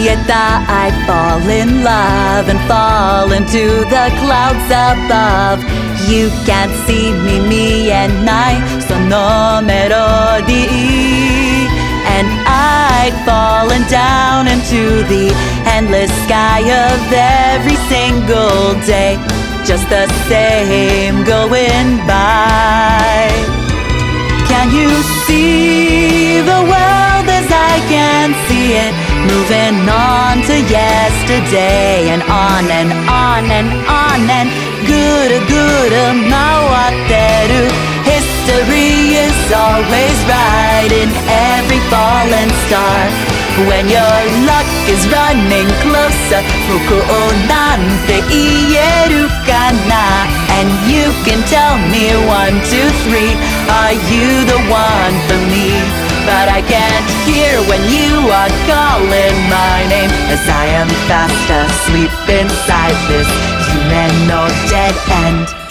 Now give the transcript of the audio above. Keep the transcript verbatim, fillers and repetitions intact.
I thought I'd fall in love and fall into the clouds above. You can't see me, me and I, そのメロディー。And I'd fallen down into the endless sky of every single day, just the same going by. Can you see the world as I can see it, moving on to yesterday, and on and on and on and good, good, 回ってる。History is always right in every fallen star. When your luck is running closer, ここなんて言えるかな? And you can tell me one, two, three, are you the one for me? But I can't hear when you are calling my name, as I am fast asleep inside this human no dead end.